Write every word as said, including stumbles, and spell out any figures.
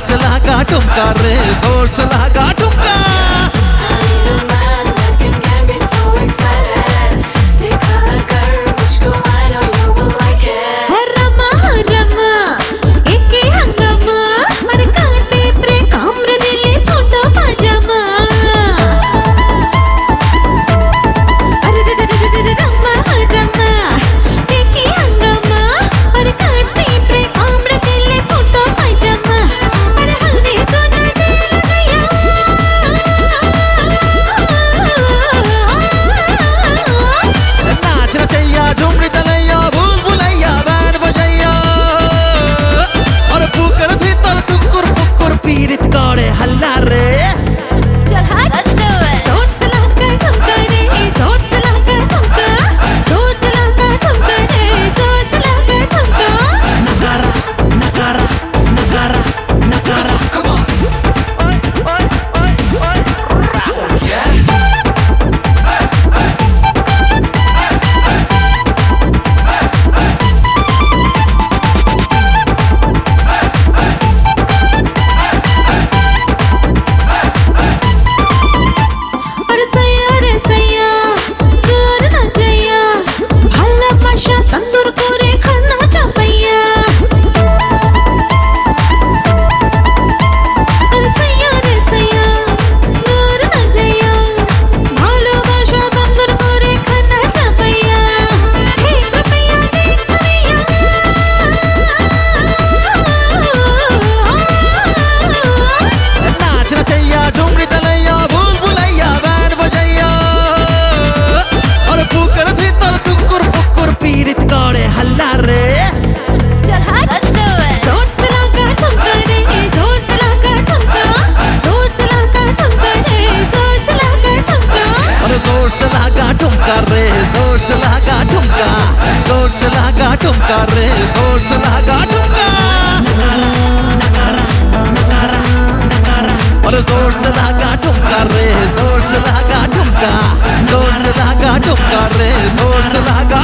से लगा ठुमका रे, जोर से लगा ठुमका। जोर से लगा ठुमका रे, जोर से लगा ठुमका, जोर से लगा ठुमका रे, जोर से लगा ठुमका। और जोर से लगा ठुमका रे, जोर से लगा ठुमका, जोर से लगा ठुमका रे, जोर से लगा